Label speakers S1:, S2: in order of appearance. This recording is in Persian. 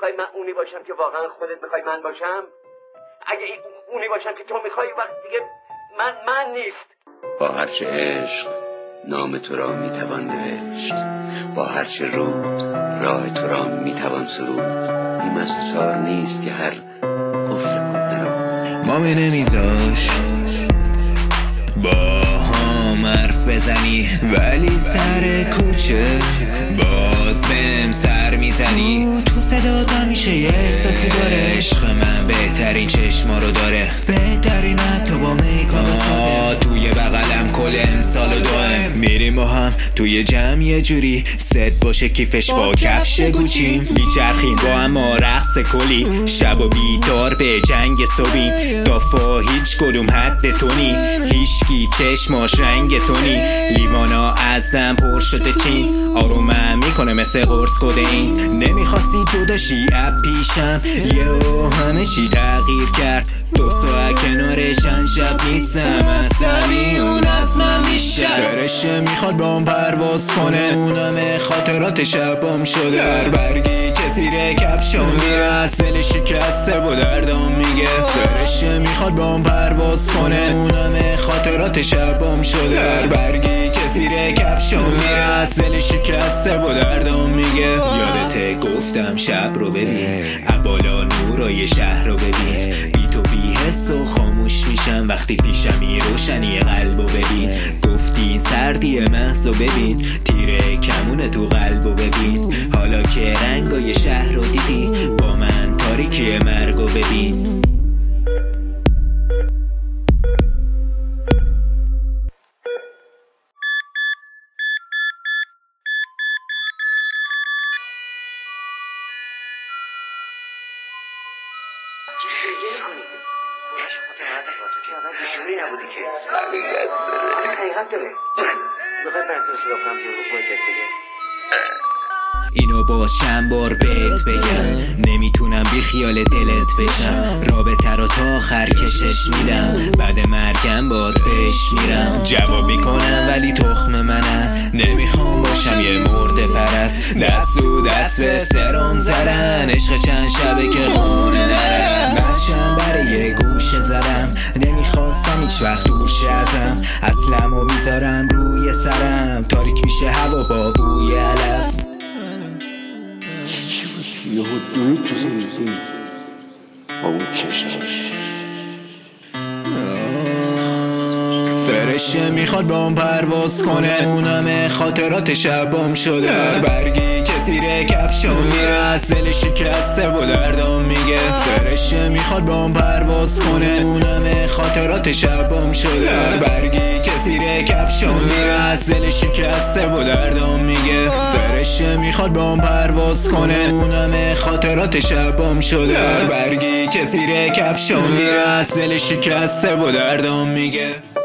S1: میخوای من اونی باشم که واقعا خودت میخوای من باشم؟ اگه اونی باشم که تو میخوای وقت دیگه من نیست.
S2: با هرچه عشق نام تو را میتوان نوشت، با هرچه رود راه تو را میتوان سرود. این مسوسار نیست که هر قفل کنده را
S3: مامی نمیذاش با هم حرف بزنی، ولی سر کوچه باز بهم سر میزنی. تو صدات همیشه یه احساسی داره، عشق من بهترین چشما رو داره، بهترین حتی با میکاپ ساده. توی بغلم کل امسال و دائم میریم با هم توی جمع یه جوری ست باشه کیفش با کفش گوچیم. میچرخیم با هم رقص کلی، شب و بیدار به جنگ صبحیم. دافا هیچ کدوم حد تونی، هیچکی چشماش رنگ تونی. لیوانا ازم پر شده چین، آرومم میکنه مثل قرص کدین. نمیخواستی جداشی اب پیشم، یهو همه چی تغییر کرد. 2 ساعت کنارشن شب نیستم، اصلی اون از من بیشتر. فرشه میخواد با هم پرواز کنه، اونم خاطرات شبام شده. در برگی که زیر کفشام میره، اصل شکسته و دردام میگه. فرشه میخواد با هم پرواز کنه، اونم خاطرات شبام شده. در برگی که زیر کفشام میره، اصل شکسته و دردام میگه. یادت گفتم شب رو ببین، ابالا نورای شهر رو ببین. بی تو بی حس و خاموش میشم وقتی پیشمی، روشنی قلبو ببین. گفتی این سردی محض رو ببین، تیره کمون تو قلبو ببین. حالا که رنگای شهر رو دیدی، با من تاریکی مرگو ببین.
S1: چه خیلی کنید؟ بولا شما تمرد باتو که آدم بیشونی نبودی که حقیقت داره. بخوای برسل صدا کنم که رو باید بگه
S3: اینو باز چند بار بهت بگم، نمیتونم بی خیال دلت بشم. رابطه رو تا آخر کشش میدم، بعد مرگم باد پیش میرم. جواب میکنم ولی تخم منم، نمیخوام باشم یه مرده پرست. دست و دست سرم زدن، عشق چند شبه که خونه نرم. بسشم برای یه گوشه زدم، نمیخواستم هیچ وقت دور شه ازم. اصلمو میذارم روی سرم، تاریک میشه هوا با بوی علف.
S2: یهو دوید تو زندگی با اون چشمش.
S3: فرشه میخواد با هم پرواز کنه، اونم خاطرات شبام شده. در برگی که زیر کفشام میره، اصل شکسته و دردام میگه. فرشه میخواد با هم پرواز کنه، اونم خاطرات شبام شده. در برگی که زیر کفشام میره، اصل شکسته و دردام میگه. فرشه میخواد با هم پرواز کنه، اونم خاطرات شبام شده. در برگی که زیر کفشام میره، اصل شکسته و دردام میگه.